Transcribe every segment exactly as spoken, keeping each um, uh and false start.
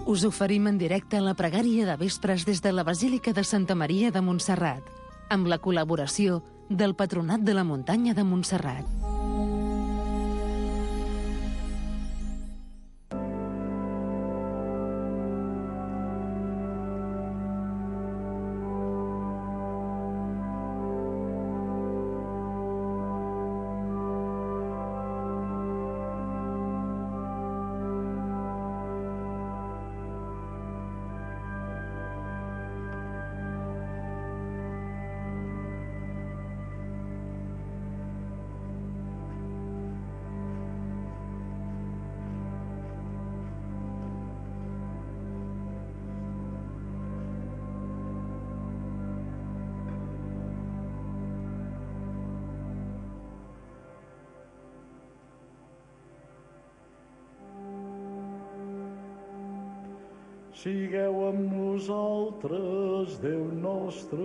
Us oferim en directe la pregària de vespres des de la Basílica de Santa Maria de Montserrat, amb la col·laboració del Patronat de la Muntanya de Montserrat. Sigueu amb nosaltres, Déu nostre.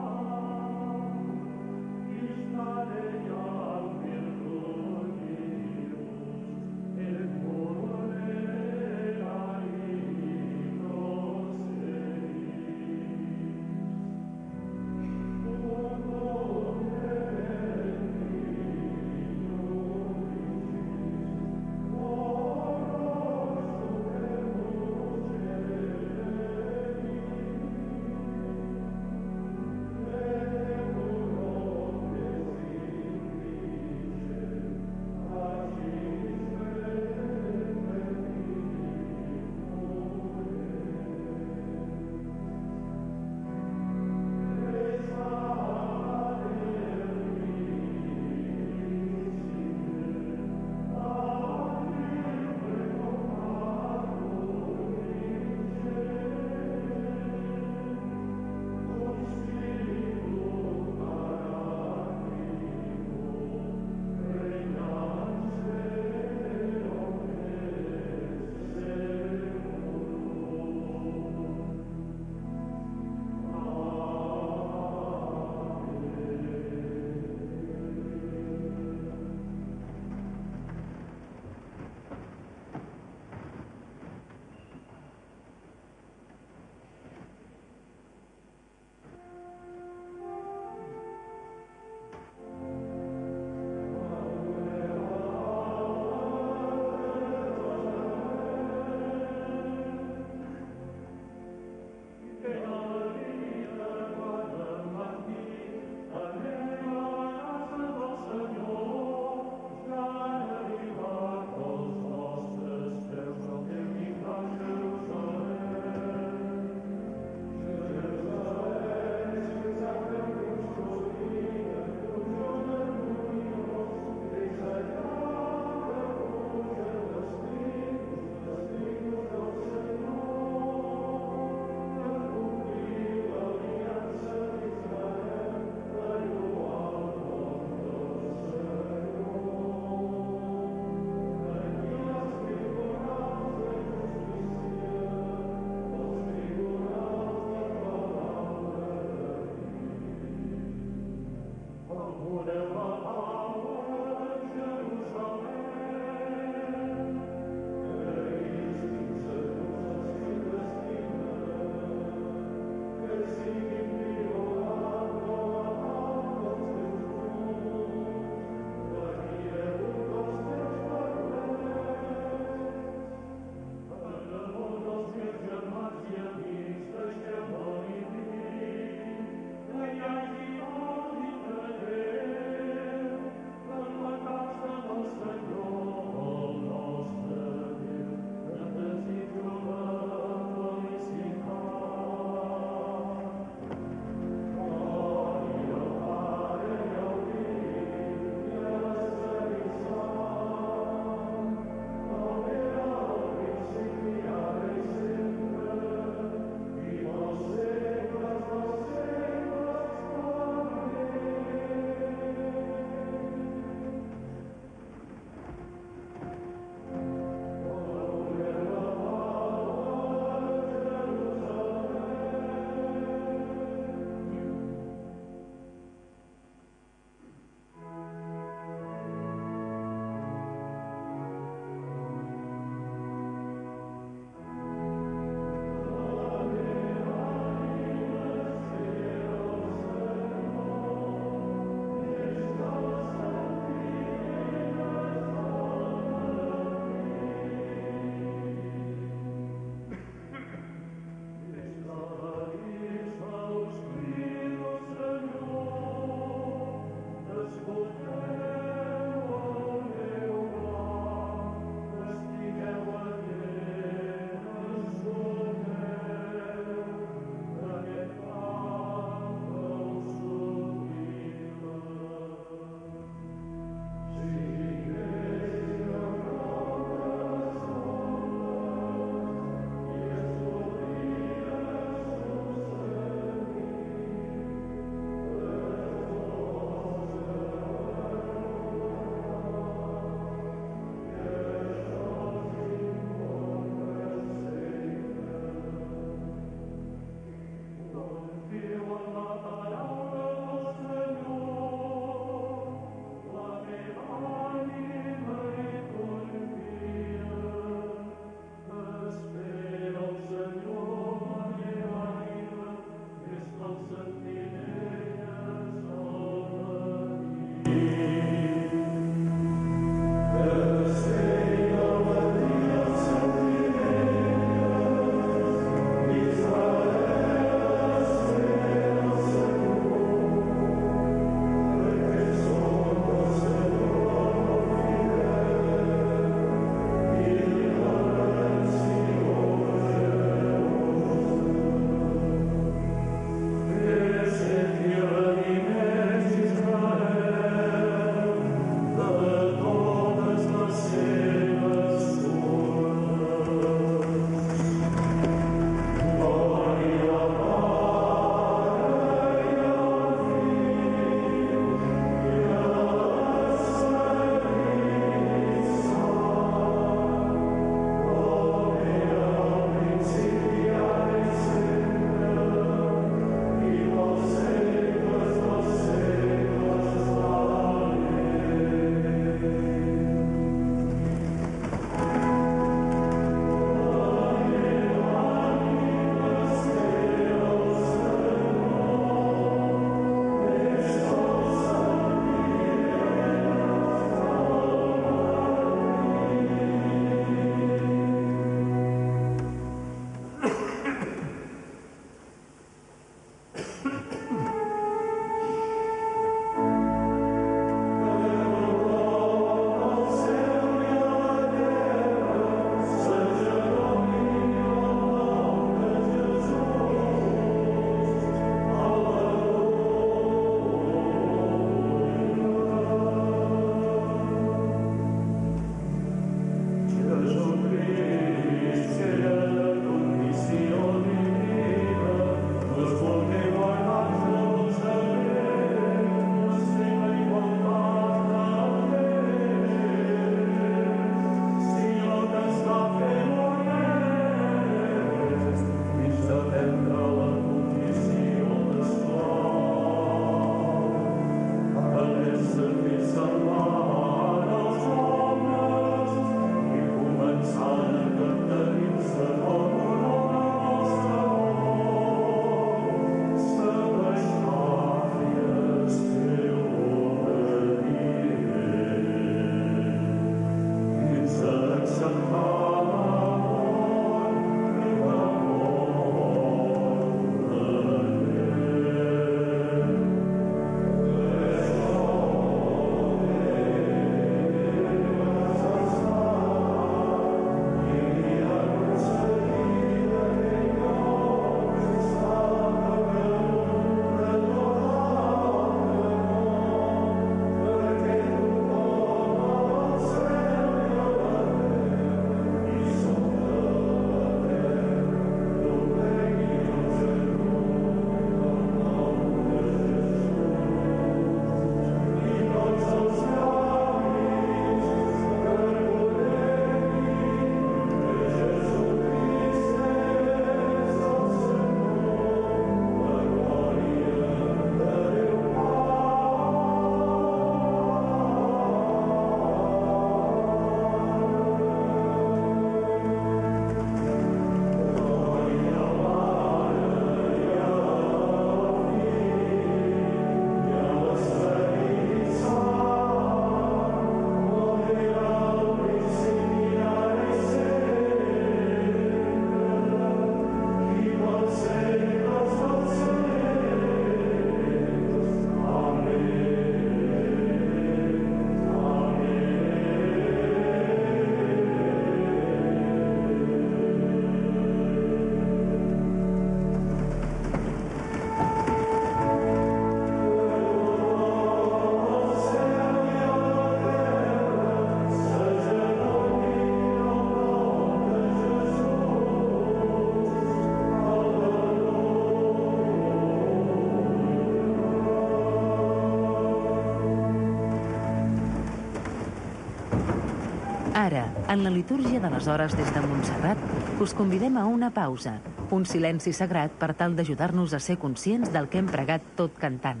Ara, en la litúrgia de les hores des de Montserrat, us convidem a una pausa, un silenci sagrat per tal d'ajudar-nos a ser conscients del que hem pregat tot cantant.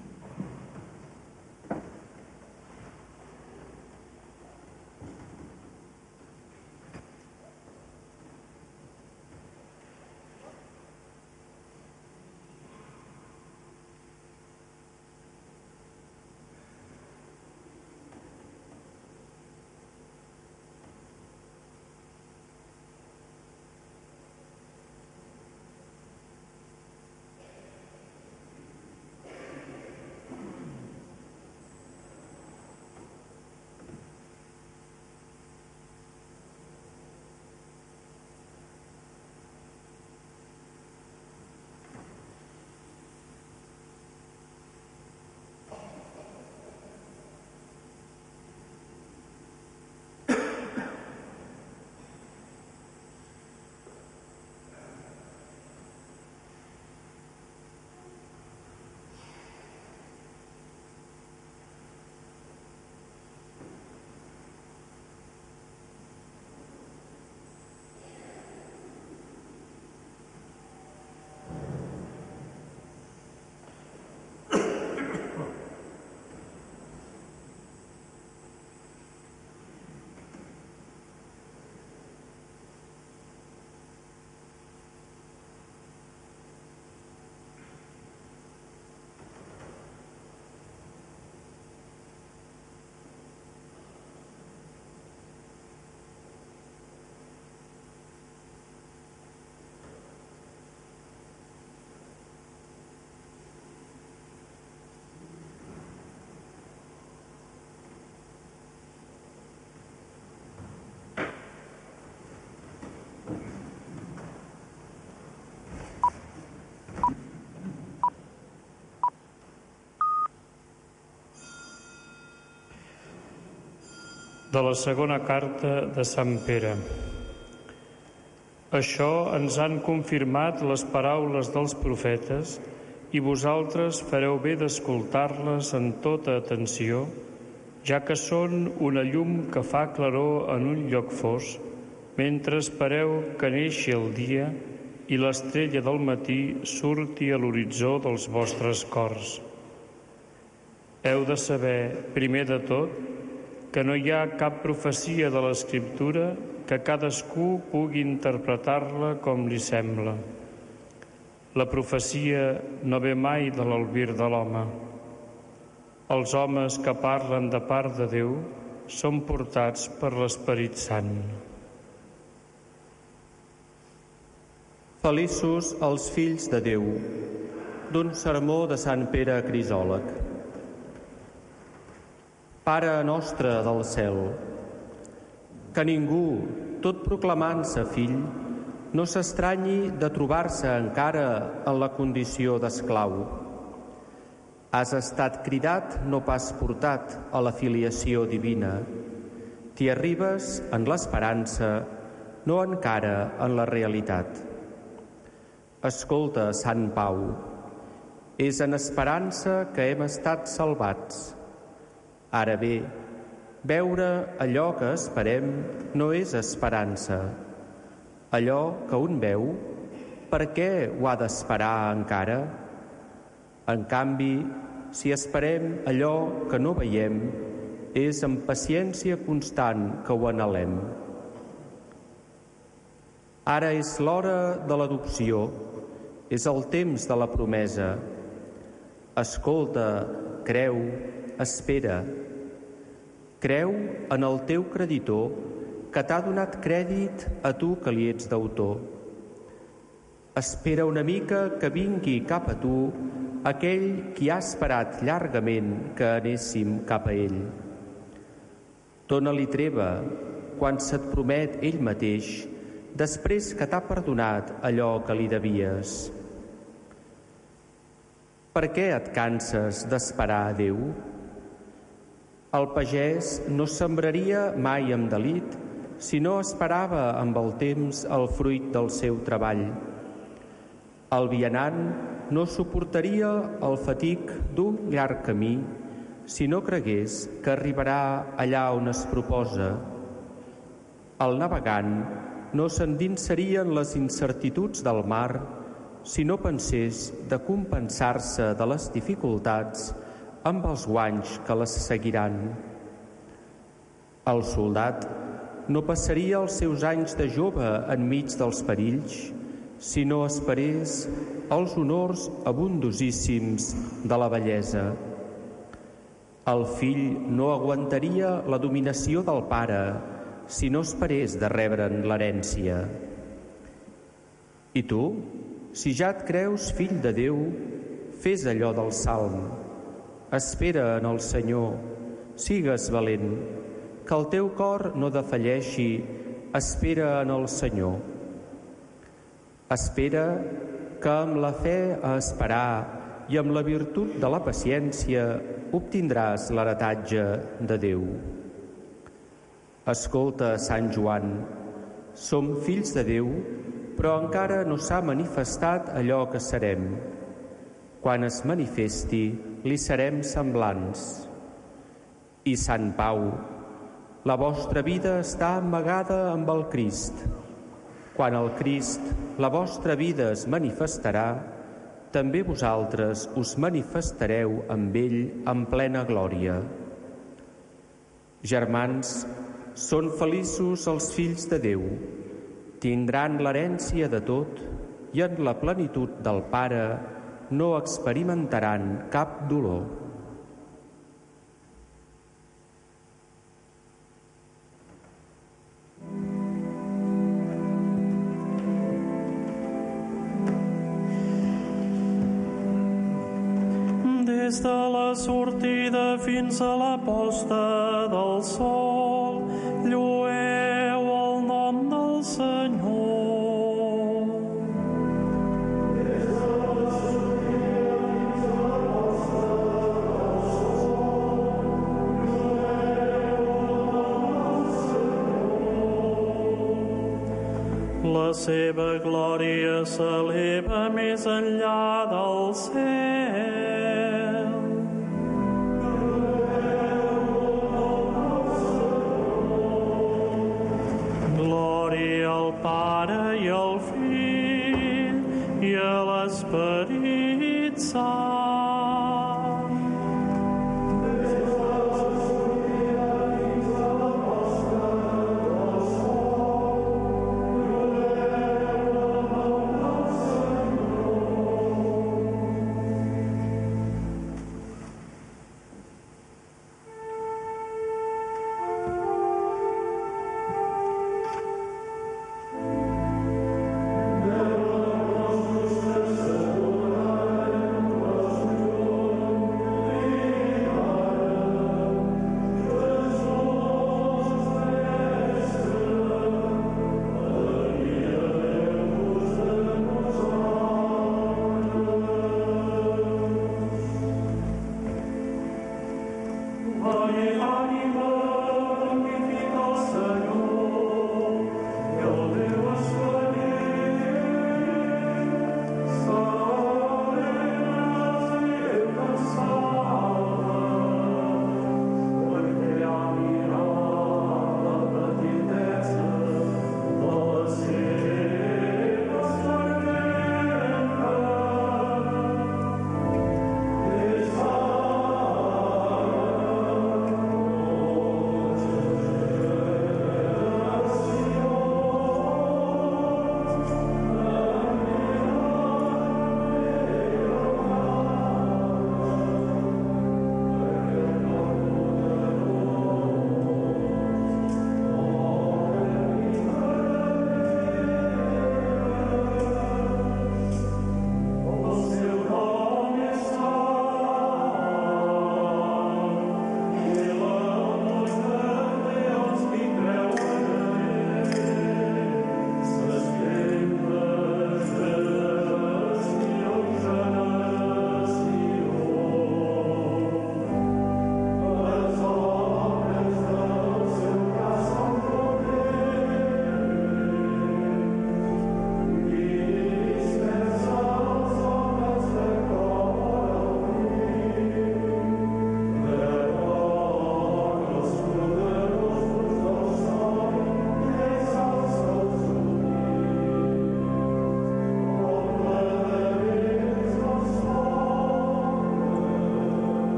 De la segona carta de Sant Pere. Això ens han confirmat les paraules dels profetes i vosaltres fareu bé d'escoltar-les en tota atenció, ja que són una llum que fa claror en un lloc fos, mentre espereu que neixi el dia i l'estrella del matí surti a l'horitzó dels vostres cors. Heu de saber, primer de tot, que no hi ha cap profecia de l'Escriptura que cadascú pugui interpretar-la com li sembla. La profecia no ve mai de l'albir de l'home. Els homes que parlen de part de Déu són portats per l'Esperit Sant. Feliços els fills de Déu, d'un sermó de Sant Pere Crisòleg. Pare nostre del cel, que ningú, tot proclamant-se fill, no s'estranyi de trobar-se encara en la condició d'esclau. Has estat cridat, no pas portat, a la filiació divina. T'hi arribes en l'esperança, no encara en la realitat. Escolta, Sant Pau, és en esperança que hem estat salvats. Ara bé, veure allò que esperem no és esperança. Allò que un veu, per què ho ha d'esperar encara? En canvi, si esperem allò que no veiem, és amb paciència constant que ho anhelem. Ara és l'hora de l'adopció, és el temps de la promesa. Escolta, creu, espera. Creu en el teu creditor que t'ha donat crèdit a tu que li ets deutor. Espera una mica que vingui cap a tu aquell qui ha esperat llargament que anéssim cap a ell. Dóna-li treva quan se't promet ell mateix, després que t'ha perdonat allò que li devies. Per què et canses d'esperar a Déu? El pagès no sembraria mai amb delit si no esperava amb el temps el fruit del seu treball. El vianant no suportaria el fatig d'un llarg camí si no cregués que arribarà allà on es proposa. El navegant no s'endinsaria en les incertituds del mar si no pensés de compensar-se de les dificultats amb els guanys que les seguiran. El soldat no passaria els seus anys de jove enmig dels perills si no esperés els honors abundosíssims de la vellesa. El fill no aguantaria la dominació del pare si no esperés de rebre'n l'herència. I tu, si ja et creus fill de Déu, fes allò del salm. Espera en el Senyor, sigues valent, que el teu cor no defalleixi, espera en el Senyor. Espera que amb la fe a esperar i amb la virtut de la paciència obtindràs l'heretatge de Déu. Escolta, Sant Joan, som fills de Déu, però encara no s'ha manifestat allò que serem. Quan es manifesti, li serem semblants. I Sant Pau, la vostra vida està amagada amb el Crist. Quan el Crist, la vostra vida, es manifestarà, també vosaltres us manifestareu amb ell en plena glòria. Germans, són feliços els fills de Déu. Tindran l'herència de tot i en la plenitud del Pare no experimentaran cap dolor. Des de la sortida fins a la posta del sol, llueu el nom del Senyor. Des de la sortida fins a la posta del sol, llueu el nom del Senyor. La seva glòria s'eleva més enllà del cel. Pare i al Fill i a l'Esperit Sant. Des de la sortida fins a la posta del sol, llueu el nom del Senyor.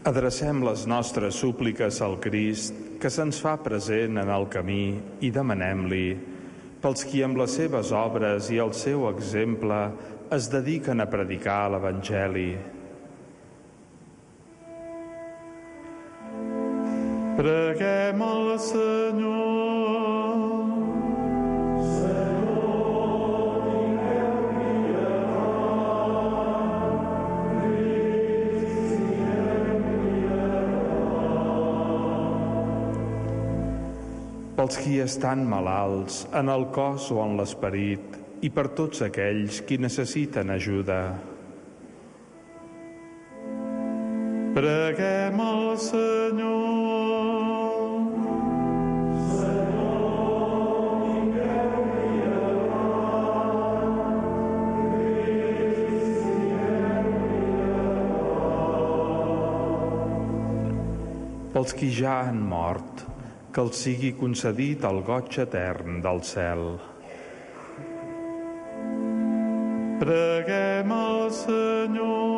Adrecem les nostres súpliques al Crist, que se'ns fa present en el camí, i demanem-li, pels qui amb les seves obres i el seu exemple es dediquen a predicar l'Evangeli. Preguem al Senyor. Pels qui estan malalts, en el cos o en l'esperit, i per tots aquells qui necessiten ajuda. Preguem al Senyor. Pels qui ja han mort, que els sigui concedit el goig etern del cel. Preguem al Senyor.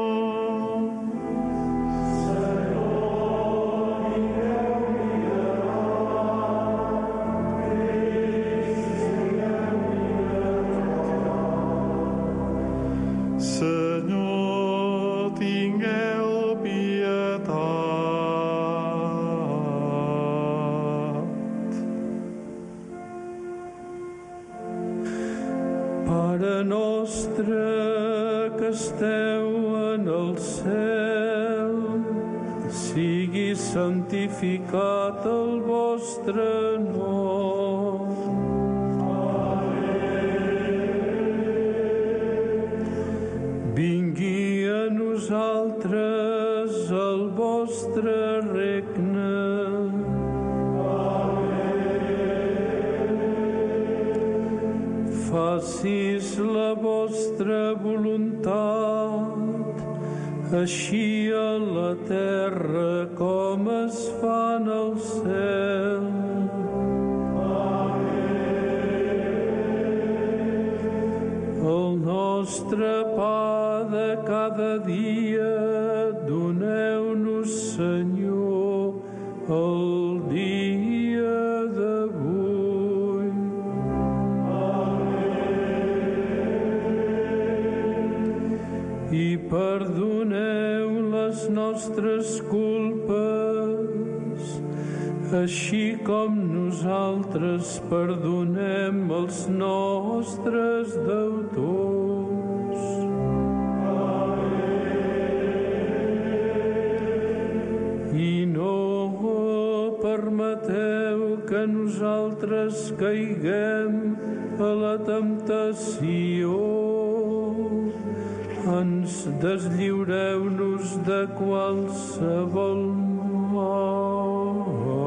Senyor, tingueu pietat. Pare nostre que esteu en el cel, sigui santificat el vostre nom. Vingui a nosaltres el vostre regne. Facis la vostra voluntat, així a la terra com es fa en el cel. El nostre pa de cada dia doneu-nos, Senyor, el dia d'avui. I perdoneu les nostres culpes, així com nosaltres perdonem els nostres deutors. I no permeteu que nosaltres caiguem a la temptació. Ens deslliureu-nos de qualsevol mal.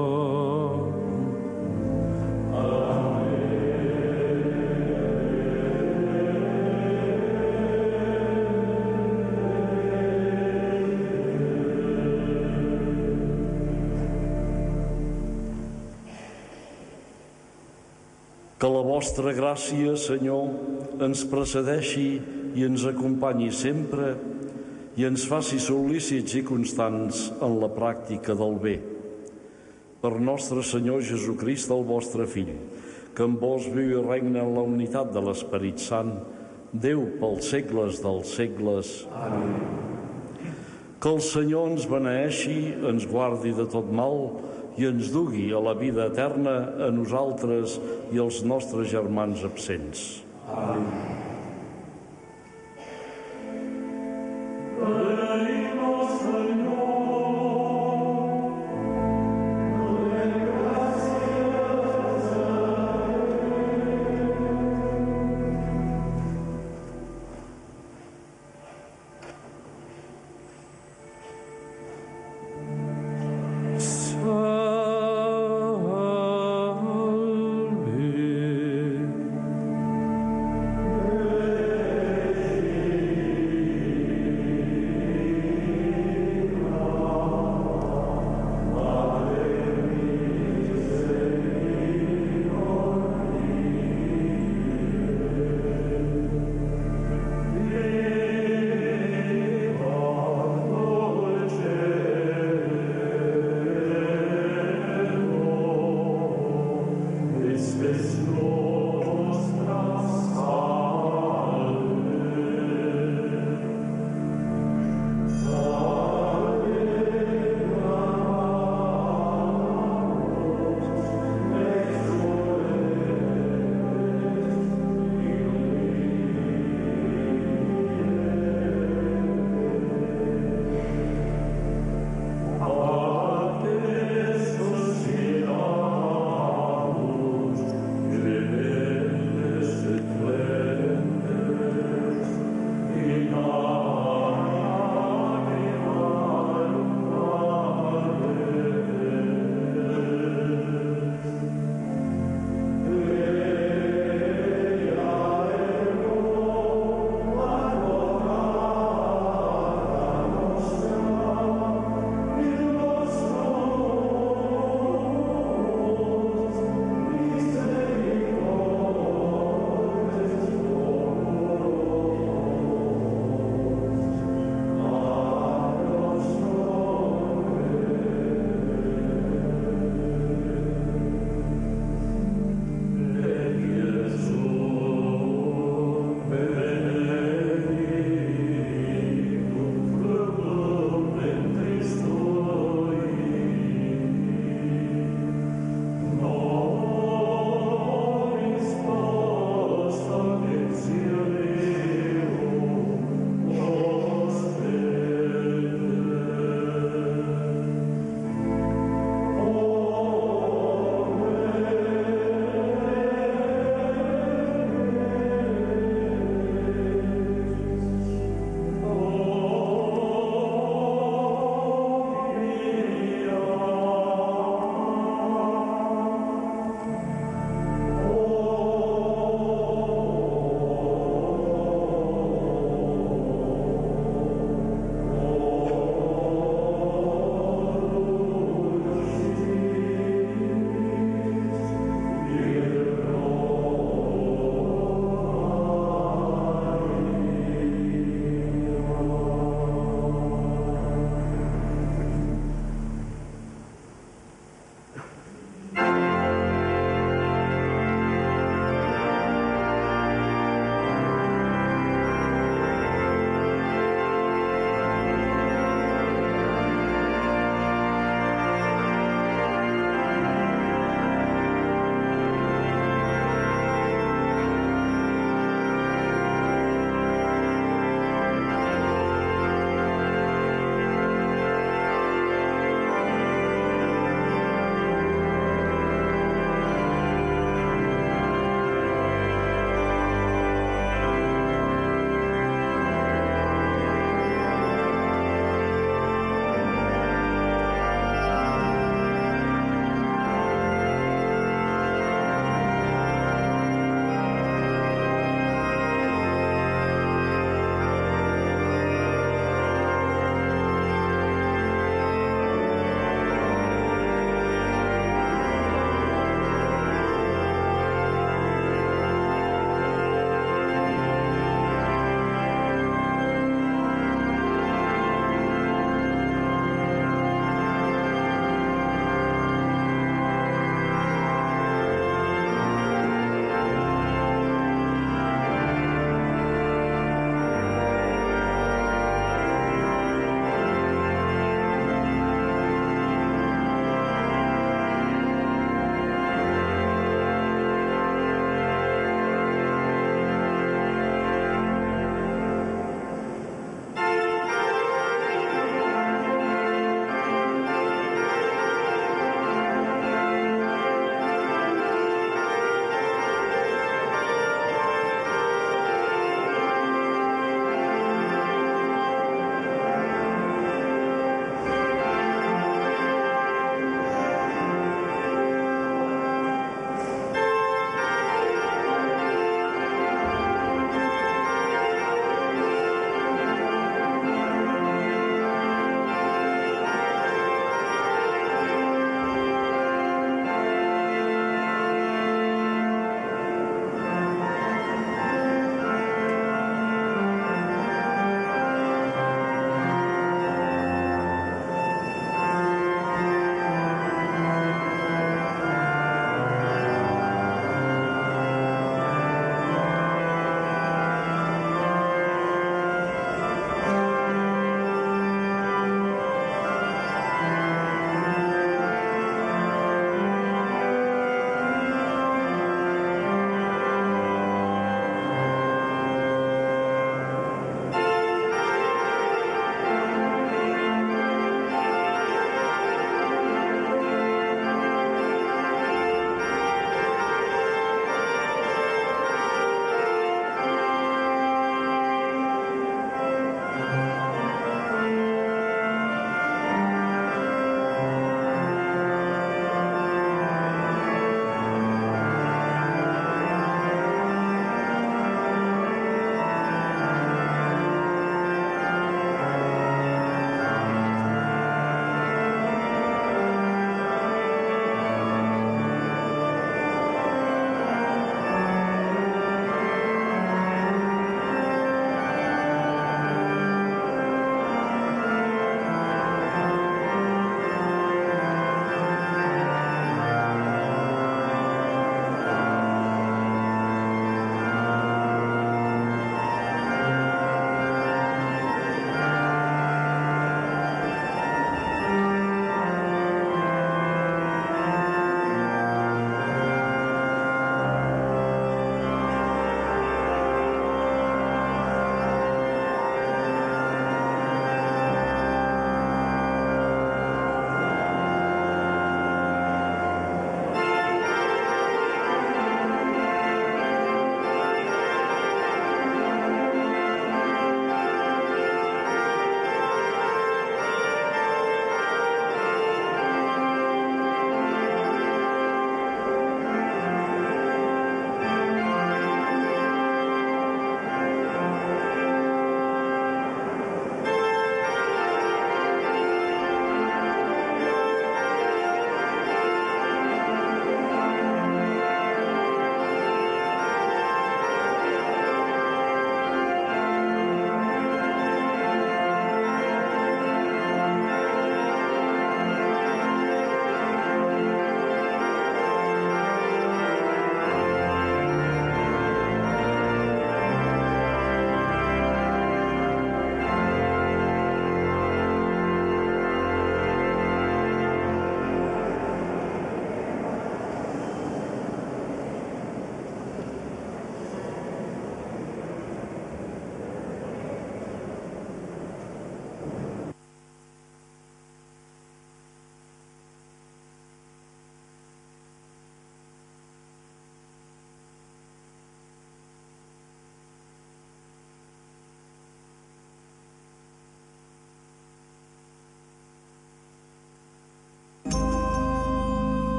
Que la vostra gràcia, Senyor, ens precedeixi i ens acompanyi sempre i ens faci sol·lícits i constants en la pràctica del bé. Per nostre Senyor Jesucrist, el vostre Fill, que amb vos viu i regna en la unitat de l'Esperit Sant, Déu pels segles dels segles. Amén. Que el Senyor ens beneeixi, ens guardi de tot mal i ens dugui a la vida eterna a nosaltres i als nostres germans absents. Amén.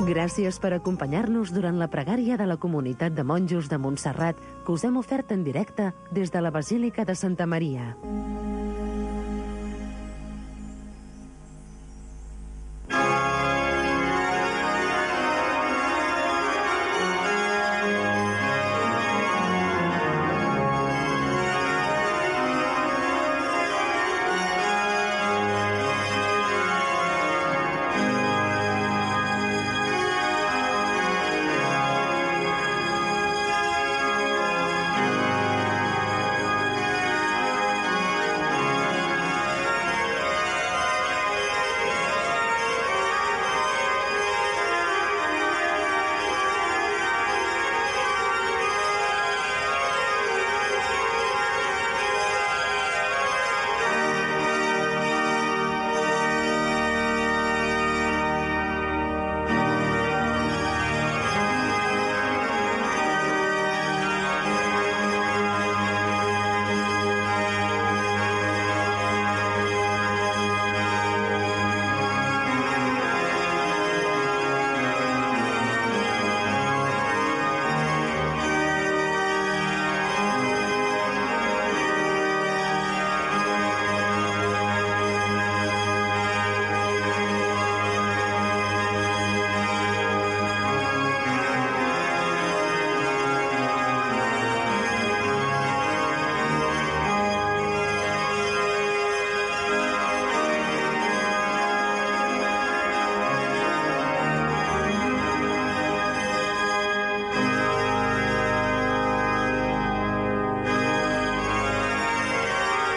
Gràcies per acompanyar-nos durant la pregària de la comunitat de monjos de Montserrat que us hem ofert en directe des de la Basílica de Santa Maria.